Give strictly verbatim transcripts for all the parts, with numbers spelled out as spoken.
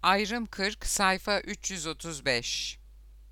Ayrım kırk, sayfa üç yüz otuz beş.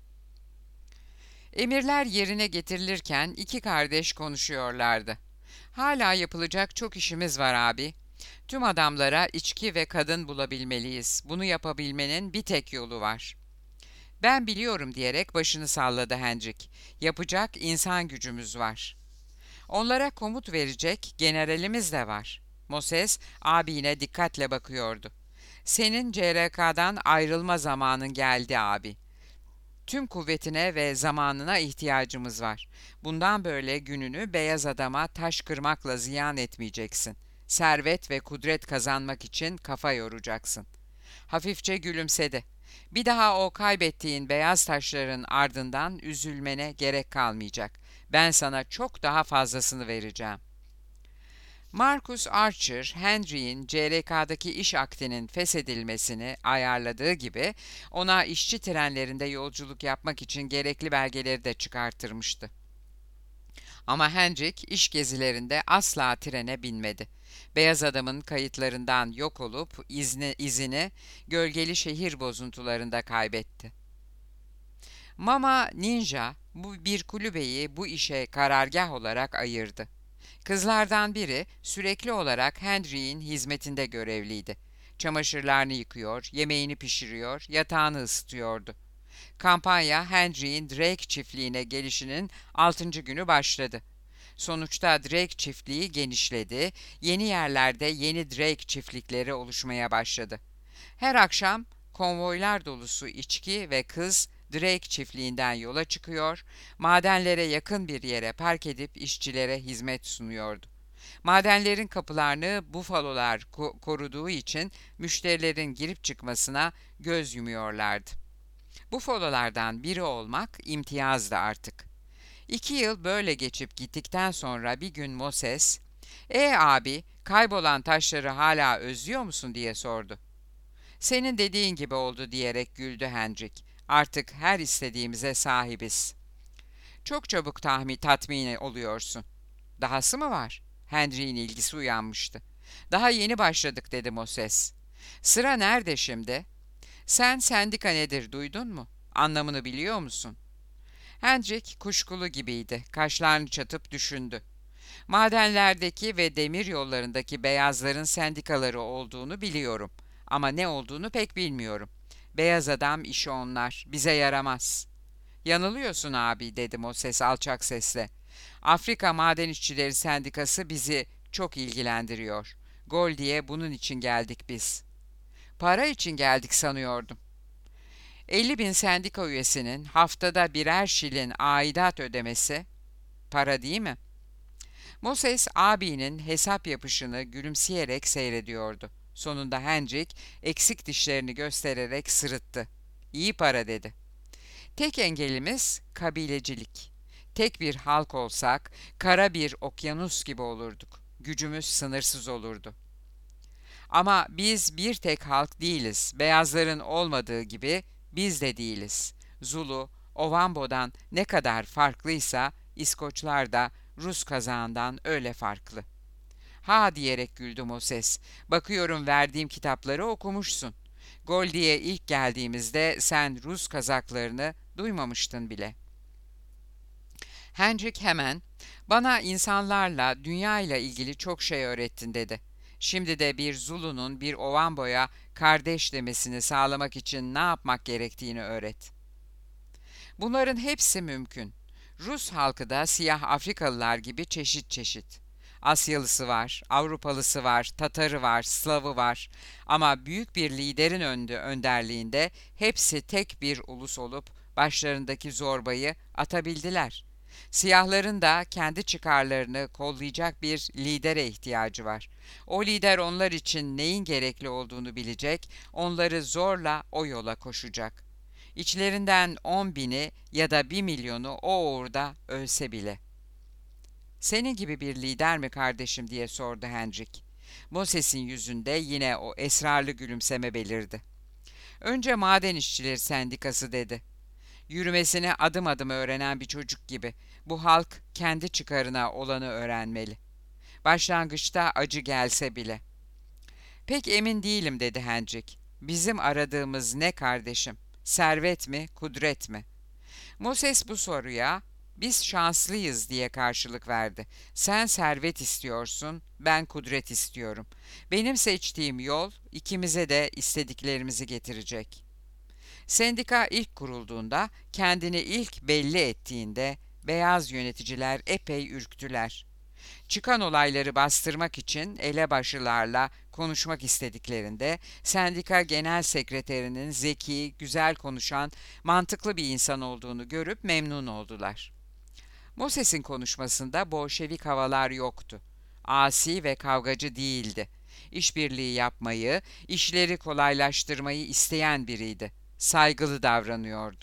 Emirler yerine getirilirken iki kardeş konuşuyorlardı. Hala yapılacak çok işimiz var abi. Tüm adamlara içki ve kadın bulabilmeliyiz. Bunu yapabilmenin bir tek yolu var. Ben biliyorum diyerek başını salladı Hendrik. Yapacak insan gücümüz var. Onlara komut verecek generalimiz de var. Moses abine dikkatle bakıyordu. Senin C R K'dan ayrılma zamanın geldi abi. Tüm kuvvetine ve zamanına ihtiyacımız var. Bundan böyle gününü beyaz adama taş kırmakla ziyan etmeyeceksin. Servet ve kudret kazanmak için kafa yoracaksın. Hafifçe gülümsedi. Bir daha o kaybettiğin beyaz taşların ardından üzülmene gerek kalmayacak. Ben sana çok daha fazlasını vereceğim. Marcus Archer, Henry'in C R K'daki iş akdinin feshedilmesini ayarladığı gibi ona işçi trenlerinde yolculuk yapmak için gerekli belgeleri de çıkarttırmıştı. Ama Hendrik iş gezilerinde asla trene binmedi. Beyaz adamın kayıtlarından yok olup izni, izini gölgeli şehir bozuntularında kaybetti. Mama Ninja bu bir kulübeyi bu işe karargah olarak ayırdı. Kızlardan biri sürekli olarak Henry'in hizmetinde görevliydi. Çamaşırlarını yıkıyor, yemeğini pişiriyor, yatağını ısıtıyordu. Kampanya Henry'in Drake çiftliğine gelişinin altıncı günü başladı. Sonuçta Drake çiftliği genişledi, yeni yerlerde yeni Drake çiftlikleri oluşmaya başladı. Her akşam konvoylar dolusu içki ve kız Drake çiftliğinden yola çıkıyor, madenlere yakın bir yere park edip işçilere hizmet sunuyordu. Madenlerin kapılarını bufalolar ko- koruduğu için müşterilerin girip çıkmasına göz yumuyorlardı. Bufalolardan biri olmak imtiyazdı artık. İki yıl böyle geçip gittikten sonra bir gün Moses, ''E abi, kaybolan taşları hala özlüyor musun?'' diye sordu. ''Senin dediğin gibi oldu.'' diyerek güldü Hendrik. ''Artık her istediğimize sahibiz.'' ''Çok çabuk tahmin tatmin oluyorsun.'' ''Dahası mı var?'' Henry'in ilgisi uyanmıştı. ''Daha yeni başladık.'' dedi Moses. ''Sıra nerede şimdi?'' ''Sen sendika nedir duydun mu? Anlamını biliyor musun?'' Hendrik kuşkulu gibiydi. Kaşlarını çatıp düşündü. Madenlerdeki ve demir yollarındaki beyazların sendikaları olduğunu biliyorum. Ama ne olduğunu pek bilmiyorum. Beyaz adam işi onlar. Bize yaramaz. Yanılıyorsun abi dedi Moses alçak sesle. Afrika Maden İşçileri Sendikası bizi çok ilgilendiriyor. Gol diye bunun için geldik biz. Para için geldik sanıyordum. elli bin sendika üyesinin haftada birer şilin aidat ödemesi para değil mi? Moses abinin hesap yapışını gülümseyerek seyrediyordu. Sonunda Hendrik eksik dişlerini göstererek sırıttı. İyi para dedi. Tek engelimiz kabilecilik. Tek bir halk olsak kara bir okyanus gibi olurduk. Gücümüz sınırsız olurdu. Ama biz bir tek halk değiliz. Beyazların olmadığı gibi biz de değiliz. Zulu, Ovambo'dan ne kadar farklıysa İskoçlar da Rus kazağından öyle farklı. Ha diyerek güldü Moses. Bakıyorum verdiğim kitapları okumuşsun. Gol diye ilk geldiğimizde sen Rus kazaklarını duymamıştın bile. Hendrik hemen bana insanlarla, dünyayla ilgili çok şey öğrettin dedi. Şimdi de bir Zulu'nun bir Ovambo'ya kardeş demesini sağlamak için ne yapmak gerektiğini öğret. Bunların hepsi mümkün. Rus halkı da siyah Afrikalılar gibi çeşit çeşit. Asyalısı var, Avrupalısı var, Tatarı var, Slavı var. Ama büyük bir liderin öndü önderliğinde hepsi tek bir ulus olup başlarındaki zorbayı atabildiler. Siyahların da kendi çıkarlarını kollayacak bir lidere ihtiyacı var. O lider onlar için neyin gerekli olduğunu bilecek, onları zorla o yola koşacak. İçlerinden on bini ya da bir milyonu o uğurda ölse bile. ''Senin gibi bir lider mi kardeşim?'' diye sordu Hendrik. Moses'in yüzünde yine o esrarlı gülümseme belirdi. ''Önce Maden İşçileri Sendikası'' dedi. Yürümesini adım adım öğrenen bir çocuk gibi bu halk kendi çıkarına olanı öğrenmeli. Başlangıçta acı gelse bile. ''Pek emin değilim'' dedi Hendrik. Bizim aradığımız ne kardeşim? Servet mi, kudret mi? Moses bu soruya biz şanslıyız diye karşılık verdi. Sen servet istiyorsun, ben kudret istiyorum. Benim seçtiğim yol ikimize de istediklerimizi getirecek. Sendika ilk kurulduğunda, kendini ilk belli ettiğinde beyaz yöneticiler epey ürktüler. Çıkan olayları bastırmak için elebaşılarla konuşmak istediklerinde sendika genel sekreterinin zeki, güzel konuşan, mantıklı bir insan olduğunu görüp memnun oldular. Moses'in konuşmasında Bolşevik havalar yoktu. Asi ve kavgacı değildi. İşbirliği yapmayı, işleri kolaylaştırmayı isteyen biriydi. Saygılı davranıyordu.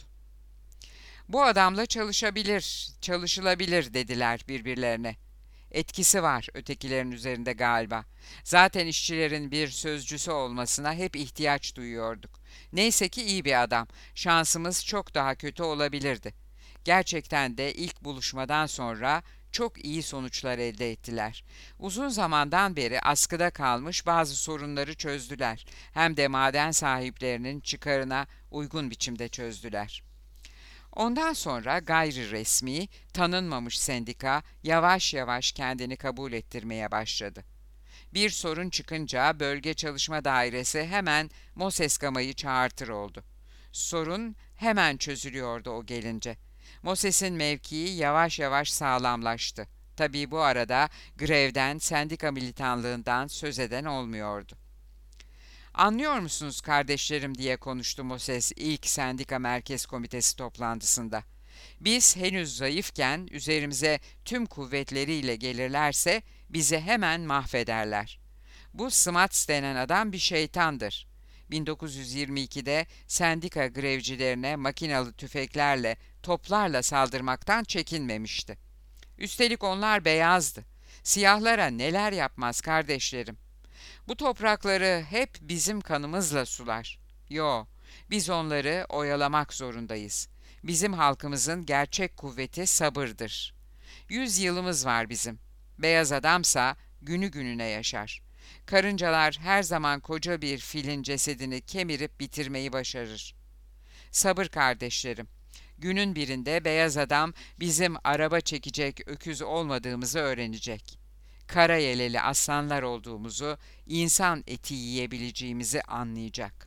Bu adamla çalışabilir, çalışılabilir dediler birbirlerine. Etkisi var ötekilerin üzerinde galiba. Zaten işçilerin bir sözcüsü olmasına hep ihtiyaç duyuyorduk. Neyse ki iyi bir adam. Şansımız çok daha kötü olabilirdi. Gerçekten de ilk buluşmadan sonra çok iyi sonuçlar elde ettiler. Uzun zamandan beri askıda kalmış bazı sorunları çözdüler. Hem de maden sahiplerinin çıkarına uygun biçimde çözdüler. Ondan sonra gayri resmi, tanınmamış sendika yavaş yavaş kendini kabul ettirmeye başladı. Bir sorun çıkınca bölge çalışma dairesi hemen Moses Gama'yı çağırtır oldu. Sorun hemen çözülüyordu o gelince. Moses'in mevkii yavaş yavaş sağlamlaştı. Tabii bu arada grevden, sendika militanlığından söz eden olmuyordu. Anlıyor musunuz kardeşlerim diye konuştu Moses ilk sendika merkez komitesi toplantısında. Biz henüz zayıfken üzerimize tüm kuvvetleriyle gelirlerse bizi hemen mahvederler. Bu Smuts denen adam bir şeytandır. bin dokuz yüz yirmi ikide sendika grevcilerine makinalı tüfeklerle, toplarla saldırmaktan çekinmemişti. Üstelik onlar beyazdı. Siyahlara neler yapmaz kardeşlerim. Bu toprakları hep bizim kanımızla sular. Yo, biz onları oyalamak zorundayız. Bizim halkımızın gerçek kuvveti sabırdır. Yüz yılımız var bizim. Beyaz adamsa günü gününe yaşar. Karıncalar her zaman koca bir filin cesedini kemirip bitirmeyi başarır. Sabır kardeşlerim. Günün birinde beyaz adam bizim araba çekecek öküz olmadığımızı öğrenecek. Kara yeleli aslanlar olduğumuzu, insan eti yiyebileceğimizi anlayacak.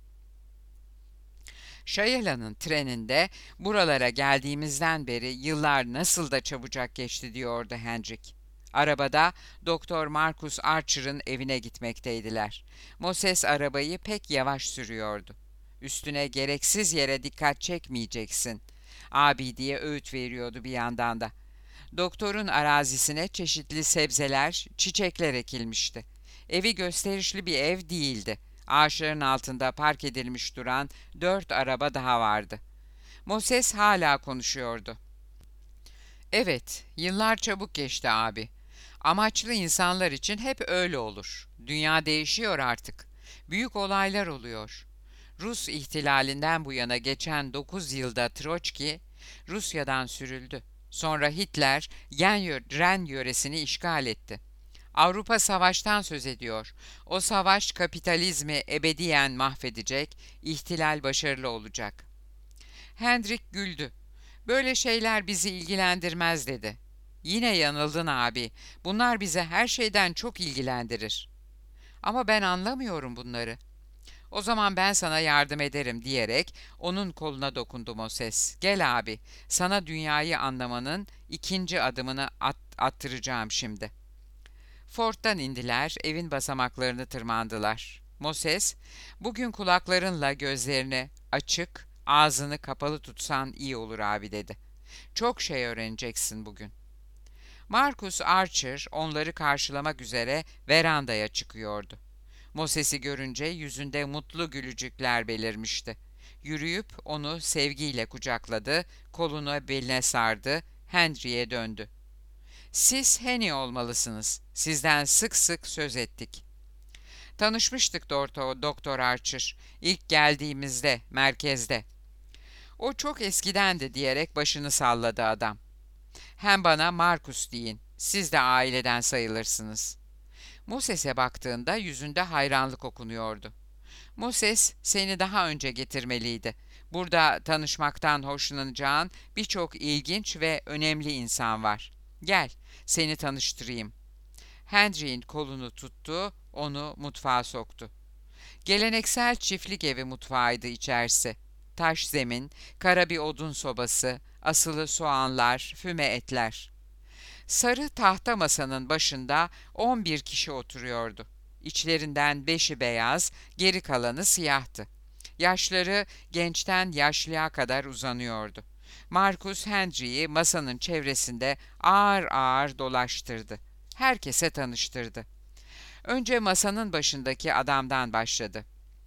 Şayela'nın treninde buralara geldiğimizden beri yıllar nasıl da çabucak geçti diyordu Hendrik. Arabada Doktor Marcus Archer'ın evine gitmekteydiler. Moses arabayı pek yavaş sürüyordu. Üstüne gereksiz yere dikkat çekmeyeceksin, abi diye öğüt veriyordu bir yandan da. Doktorun arazisine çeşitli sebzeler, çiçekler ekilmişti. Evi gösterişli bir ev değildi. Ağaçların altında park edilmiş duran dört araba daha vardı. Moses hala konuşuyordu. Evet, yıllar çabuk geçti abi. Amaçlı insanlar için hep öyle olur. Dünya değişiyor artık. Büyük olaylar oluyor. Rus ihtilalinden bu yana geçen dokuz yılda Troçki Rusya'dan sürüldü. Sonra Hitler Ren yöresini işgal etti. Avrupa savaştan söz ediyor. O savaş kapitalizmi ebediyen mahvedecek, ihtilal başarılı olacak. Hendrik güldü. Böyle şeyler bizi ilgilendirmez dedi. Yine yanıldın abi. Bunlar bizi her şeyden çok ilgilendirir. Ama ben anlamıyorum bunları. O zaman ben sana yardım ederim diyerek onun koluna dokundu Moses. Gel abi, sana dünyayı anlamanın ikinci adımını at attıracağım şimdi. Ford'dan indiler, evin basamaklarını tırmandılar. Moses, bugün kulaklarınla gözlerini açık, ağzını kapalı tutsan iyi olur abi dedi. Çok şey öğreneceksin bugün. Marcus Archer onları karşılamak üzere verandaya çıkıyordu. Moses'i görünce yüzünde mutlu gülücükler belirmişti. Yürüyüp onu sevgiyle kucakladı, kolunu beline sardı, Henry'e döndü. Siz Henry olmalısınız. Sizden sık sık söz ettik. Tanışmıştık Doktor, Doktor Archer. İlk geldiğimizde, merkezde. O çok eskidendi diyerek başını salladı adam. Hem bana Marcus deyin. Siz de aileden sayılırsınız. Moses'e baktığında yüzünde hayranlık okunuyordu. Moses seni daha önce getirmeliydi. Burada tanışmaktan hoşlanacağın birçok ilginç ve önemli insan var. Gel, seni tanıştırayım. Henry'in kolunu tuttu, onu mutfağa soktu. Geleneksel çiftlik evi mutfağıydı içerisi. Taş zemin, kara bir odun sobası, asılı soğanlar, füme etler. Sarı tahta masanın başında on bir kişi oturuyordu. İçlerinden beşi beyaz, geri kalanı siyahtı. Yaşları gençten yaşlıya kadar uzanıyordu. Marcus Henry'yi masanın çevresinde ağır ağır dolaştırdı. Herkese tanıştırdı. Önce masanın başındaki adamdan başladı.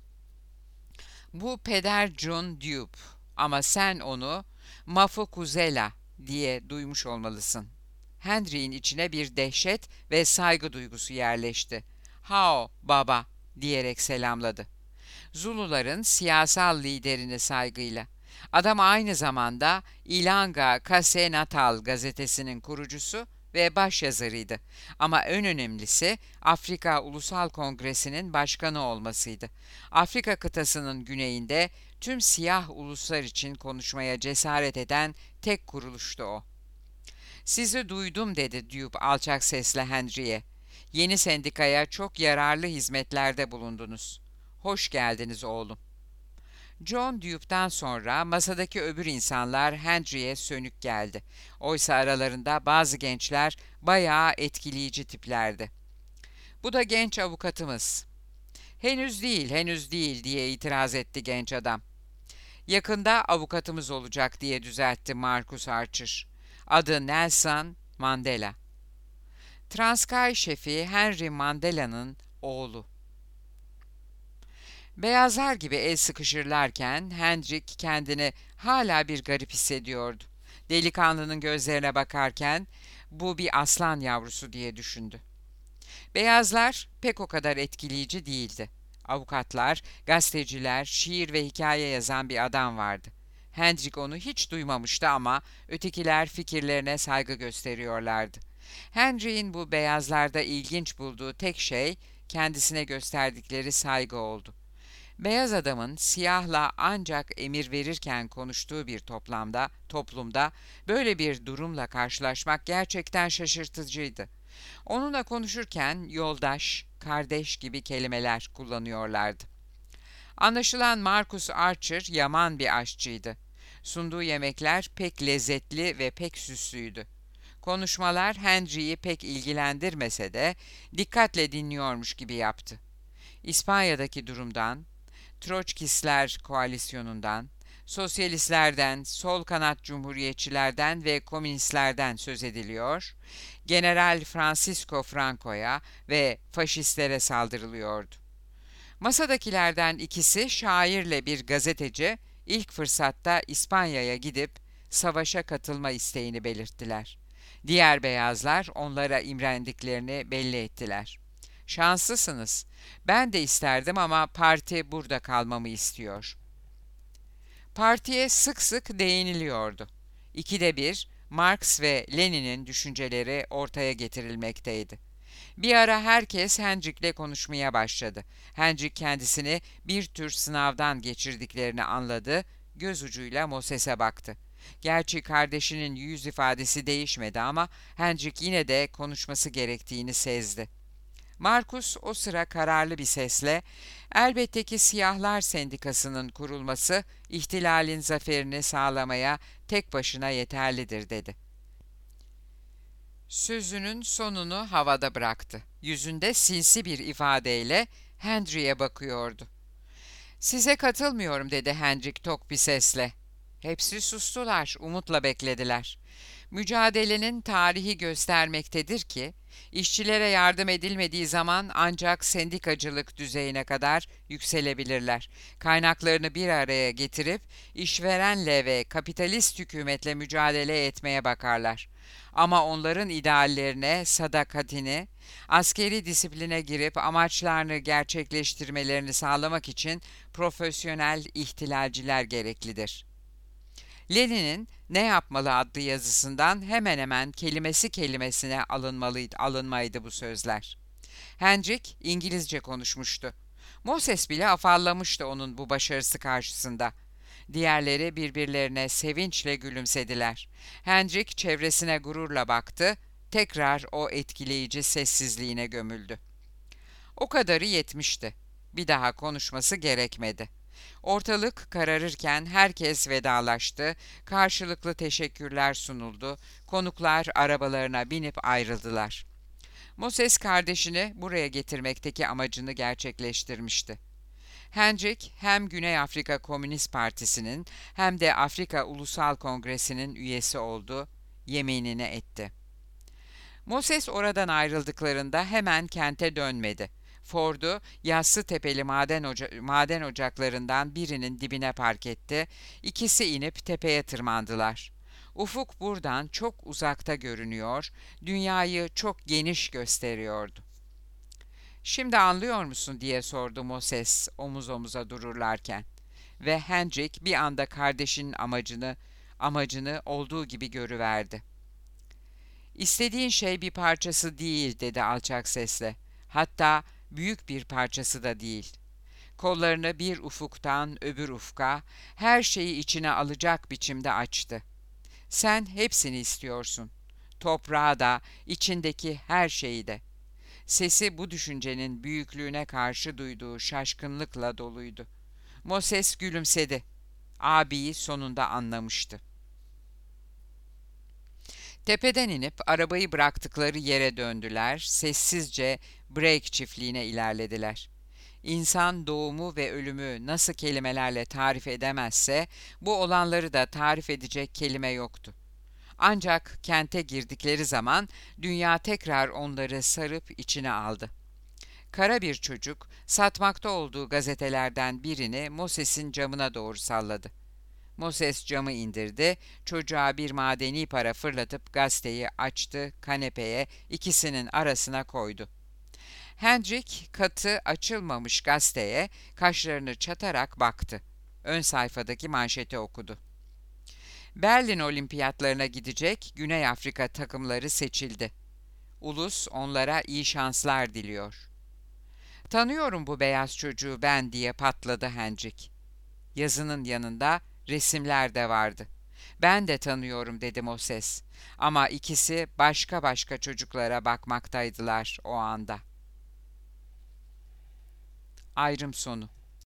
Bu Peder John Dupe ama sen onu Mafokuzela diye duymuş olmalısın. Henry'in içine bir dehşet ve saygı duygusu yerleşti. Hao baba diyerek selamladı. Zuluların siyasal liderini saygıyla. Adam aynı zamanda Ilanga Kase Natal gazetesinin kurucusu ve başyazarıydı. Ama en önemlisi Afrika Ulusal Kongresi'nin başkanı olmasıydı. Afrika kıtasının güneyinde tüm siyah uluslar için konuşmaya cesaret eden tek kuruluştu o. "Sizi duydum," dedi Dupe alçak sesle Henry'e. "Yeni sendikaya çok yararlı hizmetlerde bulundunuz. Hoş geldiniz oğlum." John Dupe'dan sonra masadaki öbür insanlar Henry'e sönük geldi. Oysa aralarında bazı gençler bayağı etkileyici tiplerdi. "Bu da genç avukatımız." "Henüz değil, henüz değil," diye itiraz etti genç adam. "Yakında avukatımız olacak," diye düzeltti Marcus Archer. "Adı Nelson Mandela. Transkei şefi Henry Mandela'nın oğlu." Beyazlar gibi el sıkışırlarken Hendrik kendini hala bir garip hissediyordu. Delikanlının gözlerine bakarken bu bir aslan yavrusu diye düşündü. Beyazlar pek o kadar etkileyici değildi. Avukatlar, gazeteciler, şiir ve hikaye yazan bir adam vardı. Hendrik onu hiç duymamıştı ama ötekiler fikirlerine saygı gösteriyorlardı. Henry'in bu beyazlarda ilginç bulduğu tek şey kendisine gösterdikleri saygı oldu. Beyaz adamın siyahla ancak emir verirken konuştuğu bir toplamda, toplumda böyle bir durumla karşılaşmak gerçekten şaşırtıcıydı. Onunla konuşurken yoldaş, kardeş gibi kelimeler kullanıyorlardı. Anlaşılan Marcus Archer yaman bir aşçıydı. Sunduğu yemekler pek lezzetli ve pek süslüydü. Konuşmalar Henry'yi pek ilgilendirmese de dikkatle dinliyormuş gibi yaptı. İspanya'daki durumdan, Troçkistler koalisyonundan, sosyalistlerden, sol kanat cumhuriyetçilerden ve komünistlerden söz ediliyor, General Francisco Franco'ya ve faşistlere saldırılıyordu. Masadakilerden ikisi şairle bir gazeteci ilk fırsatta İspanya'ya gidip savaşa katılma isteğini belirttiler. Diğer beyazlar onlara imrendiklerini belli ettiler. "Şanslısınız. Ben de isterdim ama parti burada kalmamı istiyor." Partiye sık sık değiniliyordu. İkide bir Marx ve Lenin'in düşünceleri ortaya getirilmekteydi. Bir ara herkes Hendrik'le konuşmaya başladı. Hendrik kendisini bir tür sınavdan geçirdiklerini anladı, göz ucuyla Moses'e baktı. Gerçi kardeşinin yüz ifadesi değişmedi ama Hendrik yine de konuşması gerektiğini sezdi. Marcus o sıra kararlı bir sesle, "Elbette ki Siyahlar Sendikası'nın kurulması ihtilalin zaferini sağlamaya tek başına yeterlidir," dedi. Sözünün sonunu havada bıraktı. Yüzünde sinsi bir ifadeyle Henry'e bakıyordu. "Size katılmıyorum," dedi Hendrik tok bir sesle. Hepsi sustular, umutla beklediler. Mücadelenin tarihi göstermektedir ki, işçilere yardım edilmediği zaman ancak sendikacılık düzeyine kadar yükselebilirler. Kaynaklarını bir araya getirip işverenle ve kapitalist hükümetle mücadele etmeye bakarlar. Ama onların ideallerine, sadakatini, askeri disipline girip amaçlarını gerçekleştirmelerini sağlamak için profesyonel ihtilalciler gereklidir. Lenin'in "Ne Yapmalı" adlı yazısından hemen hemen kelimesi kelimesine alınmalıydı, alınmaydı bu sözler. Hendrik İngilizce konuşmuştu. Moses bile afallamıştı onun bu başarısı karşısında. Diğerleri birbirlerine sevinçle gülümsediler. Hendrik çevresine gururla baktı, tekrar o etkileyici sessizliğine gömüldü. O kadarı yetmişti. Bir daha konuşması gerekmedi. Ortalık kararırken herkes vedalaştı, karşılıklı teşekkürler sunuldu, konuklar arabalarına binip ayrıldılar. Moses kardeşini buraya getirmekteki amacını gerçekleştirmişti. Hendrik hem Güney Afrika Komünist Partisi'nin hem de Afrika Ulusal Kongresi'nin üyesi oldu, yeminini etti. Moses oradan ayrıldıklarında hemen kente dönmedi. Ford'u Yassıtepeli maden, oca maden ocaklarından birinin dibine park etti. İkisi inip tepeye tırmandılar. Ufuk buradan çok uzakta görünüyor, dünyayı çok geniş gösteriyordu. "Şimdi anlıyor musun?" diye sordu Moses omuz omuza dururlarken. Ve Hendrik bir anda kardeşinin amacını, amacını olduğu gibi görüverdi. "İstediğin şey bir parçası değil," dedi alçak sesle. "Hatta büyük bir parçası da değil." Kollarını bir ufuktan öbür ufka, her şeyi içine alacak biçimde açtı. "Sen hepsini istiyorsun. Toprağı da, içindeki her şeyi de." Sesi bu düşüncenin büyüklüğüne karşı duyduğu şaşkınlıkla doluydu. Moses gülümsedi. Abiyi sonunda anlamıştı. Tepeden inip arabayı bıraktıkları yere döndüler, sessizce Break çiftliğine ilerlediler. İnsan doğumu ve ölümü nasıl kelimelerle tarif edemezse, bu olanları da tarif edecek kelime yoktu. Ancak kente girdikleri zaman dünya tekrar onları sarıp içine aldı. Kara bir çocuk, satmakta olduğu gazetelerden birini Moses'in camına doğru salladı. Moses camı indirdi, çocuğa bir madeni para fırlatıp gazeteyi açtı, kanepeye, ikisinin arasına koydu. Hendrik katı açılmamış gazeteye kaşlarını çatarak baktı. Ön sayfadaki manşeti okudu. Berlin Olimpiyatlarına gidecek Güney Afrika takımları seçildi. Ulus onlara iyi şanslar diliyor. "Tanıyorum bu beyaz çocuğu ben," diye patladı Hendrik. Yazının yanında resimler de vardı. "Ben de tanıyorum," dedi Moses. Ama ikisi başka başka çocuklara bakmaktaydılar o anda. Ayrım sonu.